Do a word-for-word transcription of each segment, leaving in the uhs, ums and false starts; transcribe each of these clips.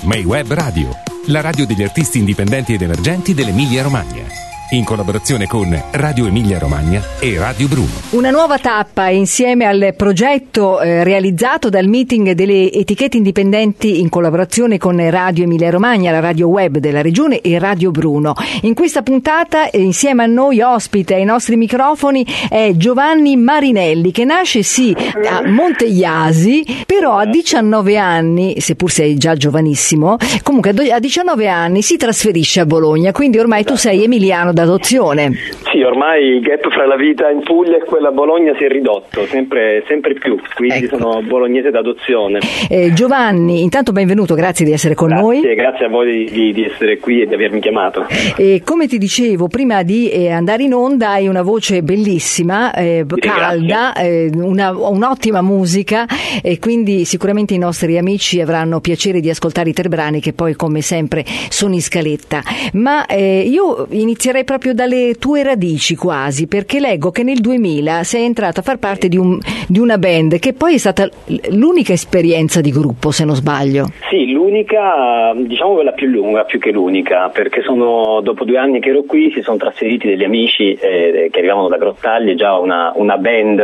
May Web Radio, la radio degli artisti indipendenti ed emergenti dell'Emilia Romagna. In collaborazione con Radio Emilia Romagna e Radio Bruno. Una nuova tappa insieme al progetto eh, realizzato dal meeting delle etichette indipendenti in collaborazione con Radio Emilia Romagna, la radio web della regione e Radio Bruno. In questa puntata eh, insieme a noi ospite ai nostri microfoni è Giovanni Marinelli, che nasce sì a Montegliasi, però a diciannove anni, seppur sei già giovanissimo, comunque a diciannove anni si trasferisce a Bologna, quindi ormai tu sei emiliano d'adozione. Sì, ormai il gap fra la vita in Puglia e quella a Bologna si è ridotto sempre, sempre più, quindi ecco. Sono bolognese d'adozione. Eh, Giovanni, intanto benvenuto, grazie di essere con grazie, noi. Grazie a voi di, di essere qui e di avermi chiamato. Eh, come ti dicevo, prima di eh, andare in onda hai una voce bellissima, eh, calda, eh, una, un'ottima musica e quindi sicuramente i nostri amici avranno piacere di ascoltare i tre brani che poi come sempre sono in scaletta. Ma eh, io inizierei proprio dalle tue radici quasi, perché leggo che nel duemila sei entrato a far parte di, un, di una band che poi è stata l'unica esperienza di gruppo, se non sbaglio. Sì, l'unica, diciamo quella più lunga, più che l'unica, perché sono dopo due anni che ero qui, si sono trasferiti degli amici eh, che arrivavano da Grottaglie, già una, una band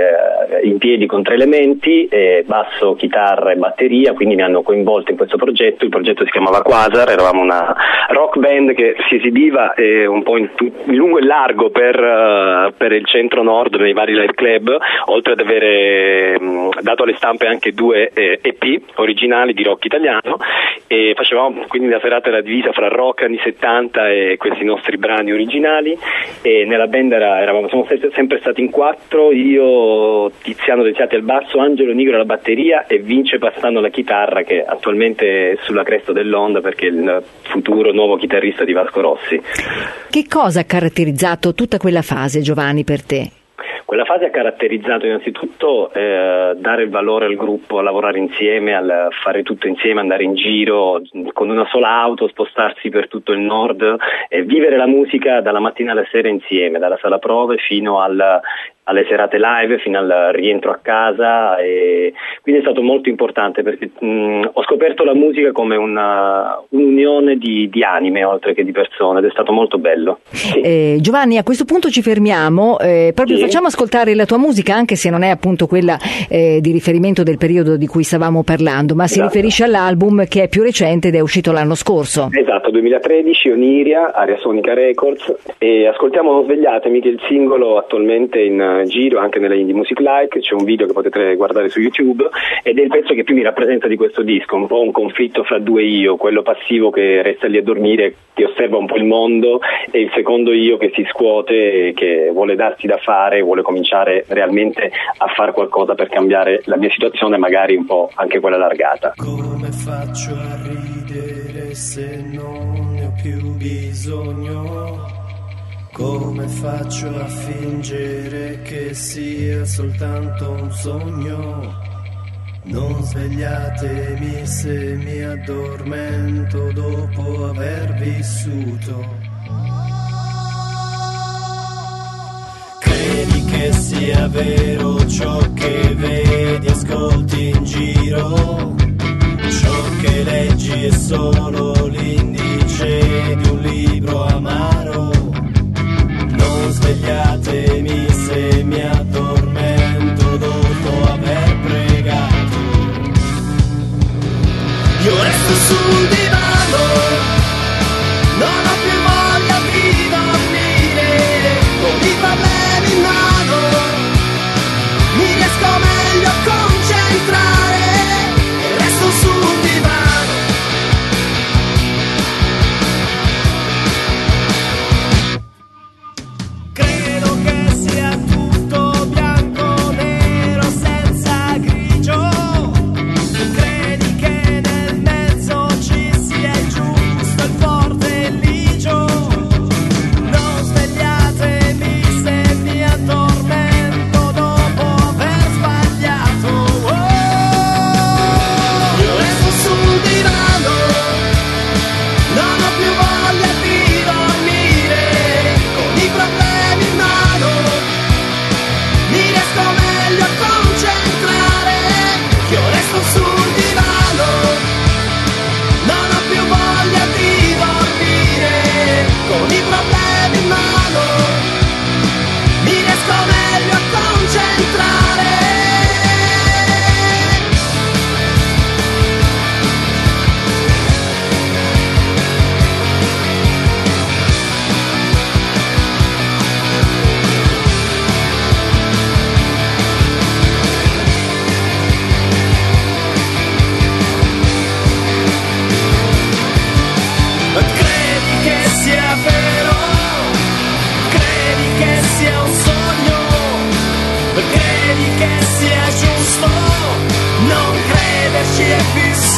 eh, in piedi con tre elementi, eh, basso, chitarra e batteria, quindi mi hanno coinvolto in questo progetto. Il progetto si chiamava Quasar, eravamo una rock band che si esibiva eh, un po' in, in lungo e largo per, uh, per il centro-nord nei vari live club, oltre ad avere um, dato alle stampe anche due eh, E P originali di rock italiano, e facevamo quindi la serata era divisa fra rock anni settanta e questi nostri brani originali, e nella band era, eravamo siamo sempre stati in quattro, io Tiziano Deziati al basso, Angelo Nigro alla batteria e Vince Pastano alla chitarra, che attualmente è sulla cresta dell'onda perché è il futuro nuovo chitarrista di Vasco Rossi. Che cosa ha caratterizzato tutta quella fase, Giovanni, per te? Quella fase ha caratterizzato innanzitutto eh, dare il valore al gruppo, a lavorare insieme, al fare tutto insieme, andare in giro con una sola auto, spostarsi per tutto il nord e vivere la musica dalla mattina alla sera insieme, dalla sala prove fino al alle serate live, fino al rientro a casa, e quindi è stato molto importante perché mh, ho scoperto la musica come una, un'unione di, di anime oltre che di persone ed è stato molto bello. Sì. Eh, Giovanni, a questo punto ci fermiamo, eh, proprio sì. Facciamo ascoltare la tua musica, anche se non è appunto quella eh, di riferimento del periodo di cui stavamo parlando, ma si esatto. riferisce all'album che è più recente ed è uscito l'anno scorso. Esatto, duemilatredici, Oniria, Aria Sonica Records, e ascoltiamo Non svegliatemi, che è il singolo attualmente in giro anche nella Indie Music Like, c'è un video che potete guardare su YouTube ed è il pezzo che più mi rappresenta di questo disco, un po' un conflitto fra due io, quello passivo che resta lì a dormire, che osserva un po' il mondo, e il secondo io che si scuote e che vuole darsi da fare, vuole cominciare realmente a fare qualcosa per cambiare la mia situazione, magari un po' anche quella allargata. Come faccio a ridere se non ne ho più bisogno? Come faccio a fingere che sia soltanto un sogno? Non svegliatemi se mi addormento dopo aver vissuto. Credi che sia vero ciò che vedi, ascolti in giro? Ciò che leggi è solo l'indice di un libro amaro. Non svegliatemi se mi addormento dopo aver pregato. Io resto sul divano, non ho più voglia di dormire, con i problemi in mano mi riesco meglio a concentrare e resto sul divano. Credi che nel mezzo ci sia il giusto, il forte e il ligio?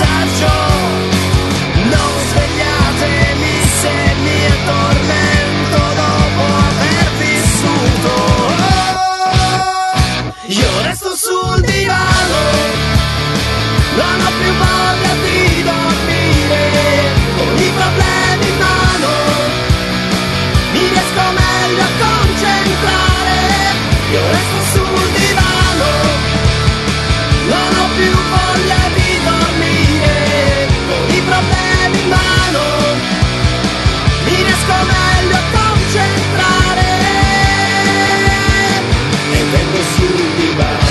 messaggio. Non svegliatemi se mi addormento dopo aver vissuto. Oh, io resto sul divano, non ho più voglia di dormire, con i problemi in mano mi riesco meglio a concentrare. Io resto sul divano, non ho più voglia di dormire, con i problemi in mano mi riesco meglio a concentrare. E vengo sul divano.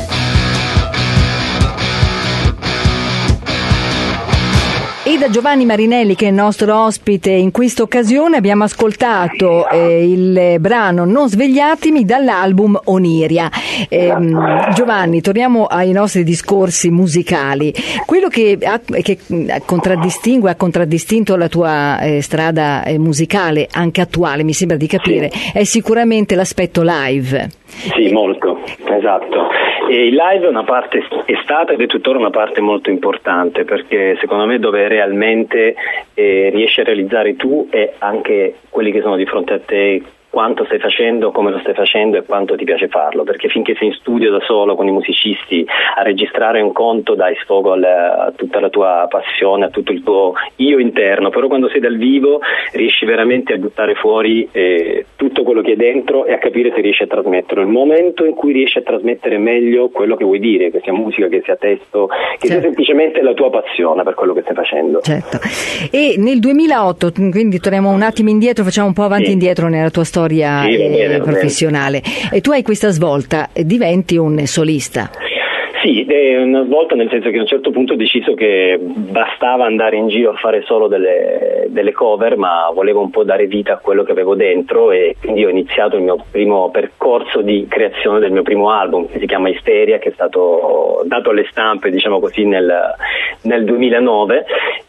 E da Giovanni Marinelli, che è il nostro ospite in questa occasione, abbiamo ascoltato eh, il brano Non svegliatemi dall'album Oniria. Eh, Giovanni, torniamo ai nostri discorsi musicali. Quello che, ha, che contraddistingue, ha contraddistinto la tua eh, strada eh, musicale, anche attuale, mi sembra di capire, sì, è sicuramente l'aspetto live. Sì, molto, esatto. E il live è una parte, è stata ed è tuttora una parte molto importante, perché secondo me dove realmente eh, riesci a realizzare tu e anche quelli che sono di fronte a te quanto stai facendo, come lo stai facendo e quanto ti piace farlo, perché finché sei in studio da solo con i musicisti a registrare un conto dai sfogo al, a tutta la tua passione, a tutto il tuo io interno, però quando sei dal vivo riesci veramente a buttare fuori eh, tutto quello che è dentro e a capire se riesci a trasmetterlo. Il momento in cui riesci a trasmettere meglio quello che vuoi dire, che sia musica, che sia testo, che certo, sia semplicemente la tua passione per quello che stai facendo. Certo. E nel duemilaotto, quindi torniamo un attimo indietro, facciamo un po' avanti e sì. indietro nella tua storia Sì, eh, bene, professionale, e tu hai questa svolta, diventi un solista. Sì, è una svolta nel senso che a un certo punto ho deciso che bastava andare in giro a fare solo delle, delle cover, ma volevo un po' dare vita a quello che avevo dentro, e quindi ho iniziato il mio primo percorso di creazione del mio primo album, che si chiama Isteria, che è stato dato alle stampe, diciamo così, nel, nel duemilanove,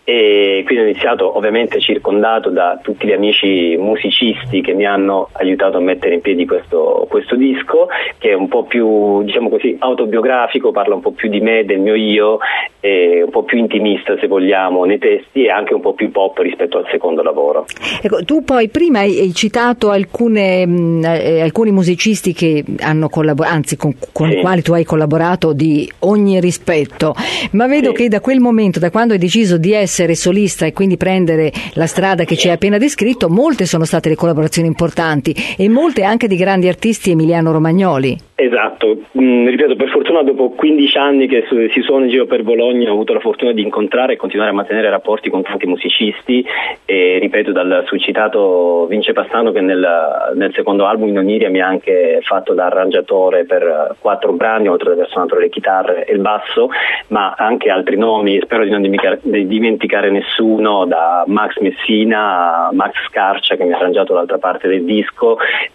e quindi ho iniziato ovviamente circondato da tutti gli amici musicisti che mi hanno aiutato a mettere in piedi questo, questo disco, che è un po' più, diciamo così, autobiografico, parla un po' più di me, del mio io, e un po' più intimista se vogliamo nei testi, e anche un po' più pop rispetto al secondo lavoro. Ecco, tu poi prima hai, hai citato alcune, mh, eh, alcuni musicisti che hanno collaborato, anzi con, con sì. i quali tu hai collaborato di ogni rispetto, ma vedo sì. che da quel momento, da quando hai deciso di essere solista e quindi prendere la strada che ci hai appena descritto, molte sono state le collaborazioni importanti e molte anche di grandi artisti emiliano-romagnoli. Esatto, mm, ripeto, per fortuna dopo quindici anni che su, si suona in giro per Bologna ho avuto la fortuna di incontrare e continuare a mantenere rapporti con tanti musicisti, e ripeto, dal succitato Vince Pastano, che nel, nel secondo album in Oniria mi ha anche fatto da arrangiatore per quattro brani, oltre ad aver suonato le chitarre e il basso, ma anche altri nomi, spero di non dimenticare, di dimenticare nessuno, da Max Messina a Max Scarcia, che mi ha arrangiato l'altra parte del disco,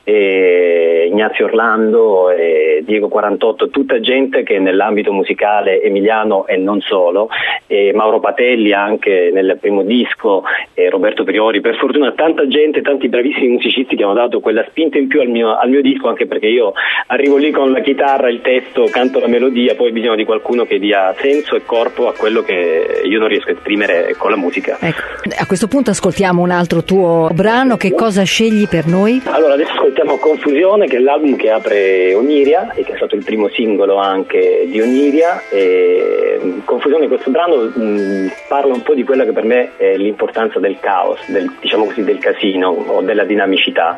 e Ignazio Orlando e Diego quarantotto, tutta gente che nell'ambito musicale emiliano e non solo, e Mauro Patelli anche nel primo disco, e Roberto Priori, per fortuna tanta gente, tanti bravissimi musicisti che hanno dato quella spinta in più al mio, al mio disco, anche perché io arrivo lì con la chitarra, il testo, canto la melodia, poi bisogna di qualcuno che dia senso e corpo a quello che io non riesco a esprimere con la musica. Ecco, a questo punto ascoltiamo un altro tuo brano, che cosa scegli per noi? Allora adesso ascoltiamo Confusione, che è l'album che apre Oniria e che è stato il primo singolo anche di Oniria. E Confusione, questo brano mh, parla un po' di quella che per me è l'importanza del caos, del, diciamo così, del casino o della dinamicità.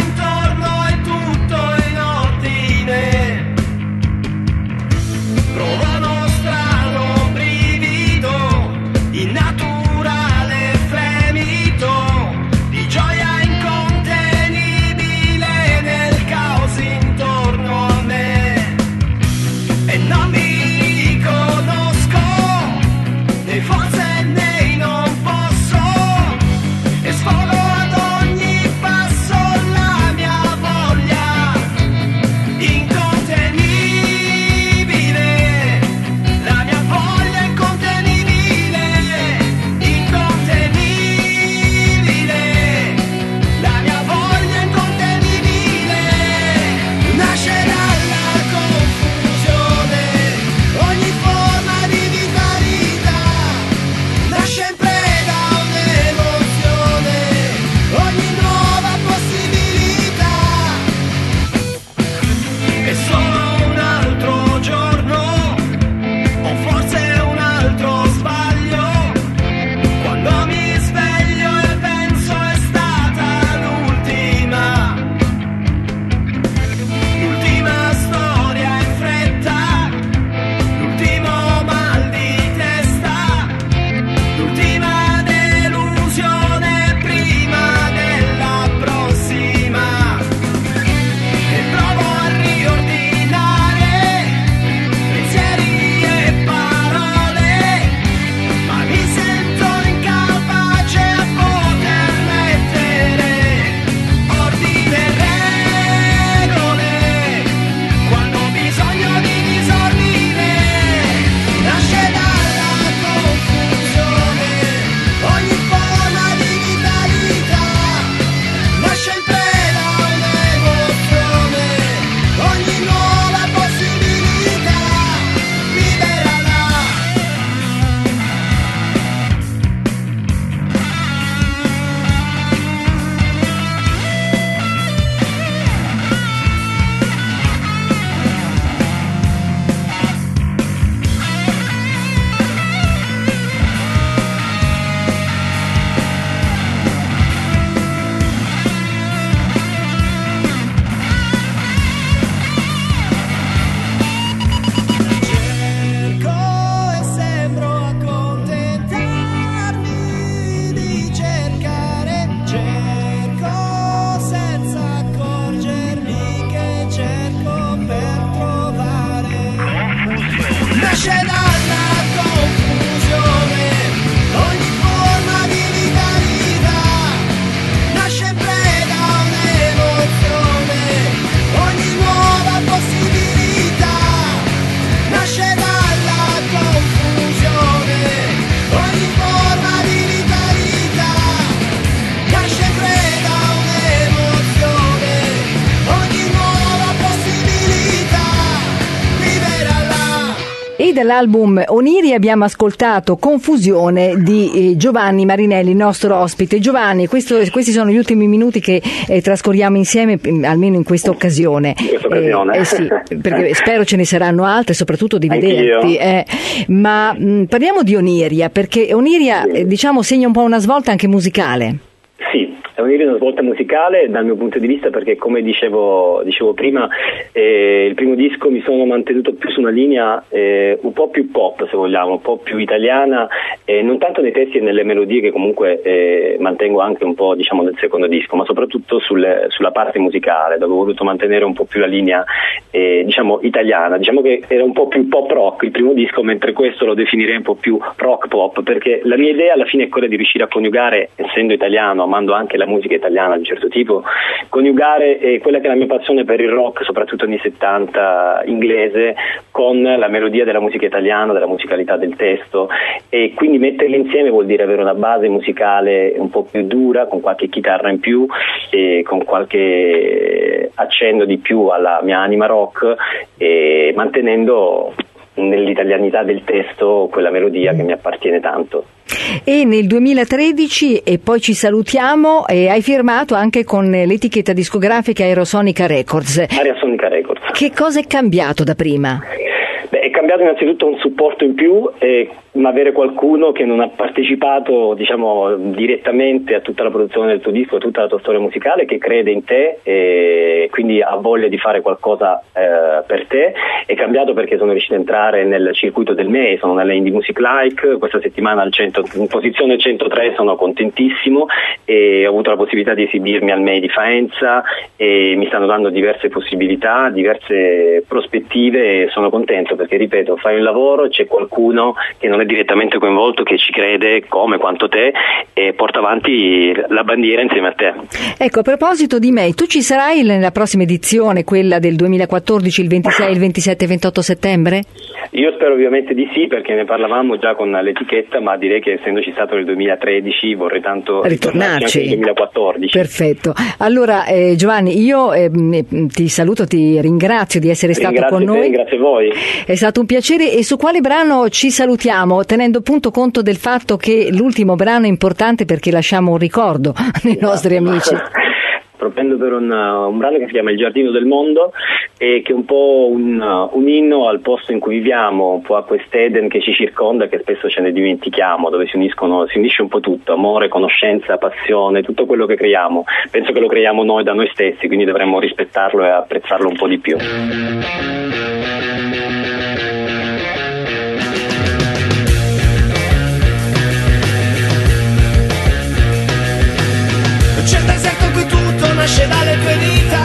Pro dall'album Oniri abbiamo ascoltato Confusione di eh, Giovanni Marinelli, il nostro ospite. Giovanni, questo, questi sono gli ultimi minuti che eh, trascorriamo insieme, almeno in questa occasione. In questa occasione. Eh, eh sì, perché spero ce ne saranno altre, soprattutto di vederti. Eh. Ma mh, parliamo di Oniria, perché Oniria eh, diciamo segna un po' una svolta anche musicale. Sì, è una svolta musicale dal mio punto di vista, perché come dicevo, dicevo prima, eh, il primo disco mi sono mantenuto più su una linea eh, un po' più pop, se vogliamo, un po' più italiana, eh, non tanto nei testi e nelle melodie che comunque eh, mantengo anche un po', diciamo, nel secondo disco, ma soprattutto sul, sulla parte musicale, dove ho voluto mantenere un po' più la linea eh, diciamo italiana. Diciamo che era un po' più pop rock il primo disco, mentre questo lo definirei un po' più rock pop, perché la mia idea alla fine è quella di riuscire a coniugare, essendo italiano, amando anche la musica italiana di un certo tipo, coniugare eh, quella che è la mia passione per il rock, soprattutto anni settanta inglese, con la melodia della musica italiana, della musicalità del testo, e quindi metterli insieme vuol dire avere una base musicale un po' più dura, con qualche chitarra in più e con qualche accenno di più alla mia anima rock, e mantenendo nell'italianità del testo quella melodia che mi appartiene tanto. E nel duemilatredici, e poi ci salutiamo, e hai firmato anche con l'etichetta discografica Aerosonica Records. Aerosonica Records. Che cosa è cambiato da prima? Beh, è cambiato innanzitutto un supporto in più, e avere qualcuno che non ha partecipato, diciamo, direttamente a tutta la produzione del tuo disco, a tutta la tua storia musicale, che crede in te e quindi ha voglia di fare qualcosa eh, per te. È cambiato perché sono riuscito a entrare nel circuito del M E I, sono nella Indie Music Like, questa settimana al cento, in posizione centotré, sono contentissimo, e ho avuto la possibilità di esibirmi al M E I di Faenza, e mi stanno dando diverse possibilità, diverse prospettive, e sono contento perché, ripeto, fai un lavoro, c'è qualcuno che non è direttamente coinvolto, che ci crede come quanto te, e porta avanti la bandiera insieme a te. Ecco, a proposito di M E I, tu ci sarai nella prossima edizione, quella del duemilaquattordici, il ventisei, il ventisette e ventotto settembre? Io spero ovviamente di sì, perché ne parlavamo già con l'etichetta, ma direi che essendoci stato nel duemilatredici vorrei tanto ritornarci nel duemilaquattordici. Perfetto. Allora eh, Giovanni, io eh, ti saluto, ti ringrazio di essere stato ringrazio con te, noi. Ringrazio voi. È stato un piacere. E su quale brano ci salutiamo, tenendo appunto conto del fatto che l'ultimo brano è importante perché lasciamo un ricordo nei nostri amici? Propendo per un, un brano che si chiama Il giardino del mondo, e che è un po' un, un inno al posto in cui viviamo, un po' a quest'Eden che ci circonda, che spesso ce ne dimentichiamo, dove si uniscono, si unisce un po' tutto: amore, conoscenza, passione, tutto quello che creiamo. Penso che lo creiamo noi da noi stessi, quindi dovremmo rispettarlo e apprezzarlo un po' di più. Nasce dalle tue dita,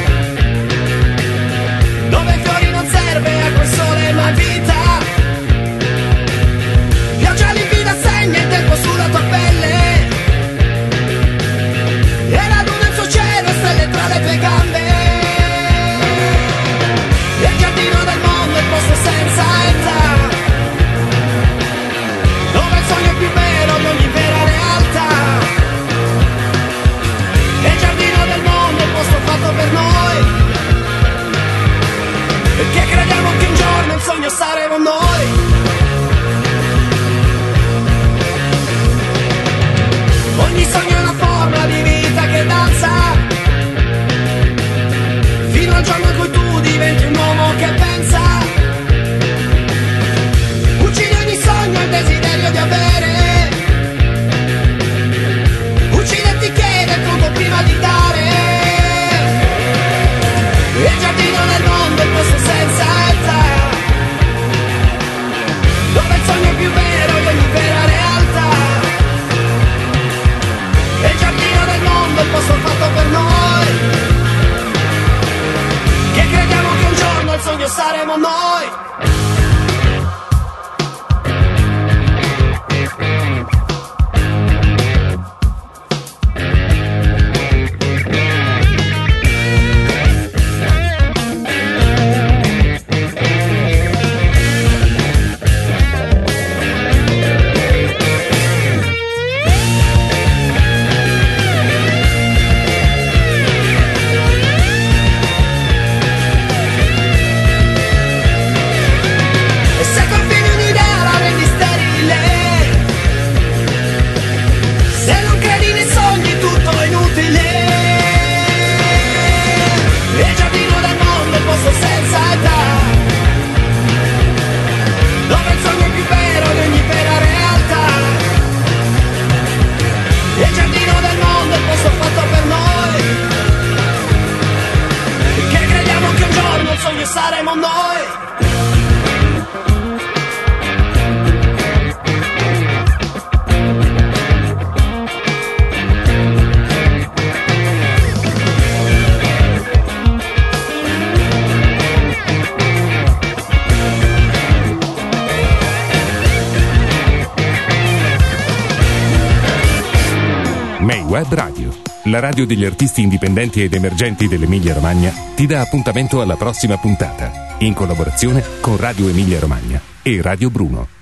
dove fiori non serve acqua e sole ma vita. Pioggia limpida segna il tempo sulla tua pelle, e la luna il suo cielo, stelle tra le tue gambe. Il giardino del mondo è il posto senza età, dove il sogno è più vero di ogni vera realtà. Per noi, perché crediamo che un giorno il sogno saremo noi. Ogni sogno è una forma di vita che danza, fino al giorno in cui tu diventi un uomo che pensa. Uccidi ogni sogno, il desiderio di avere, uccide e ti chiede il conto prima di dare. Il giardino del mondo è il posto senza età, dove il sogno è più vero di ogni vera realtà. Il giardino del mondo è il posto fatto per noi, che crediamo che un giorno il sogno saremo noi. siamo noi. May Web Radio, la radio degli artisti indipendenti ed emergenti dell'Emilia Romagna, ti dà appuntamento alla prossima puntata, in collaborazione con Radio Emilia Romagna e Radio Bruno.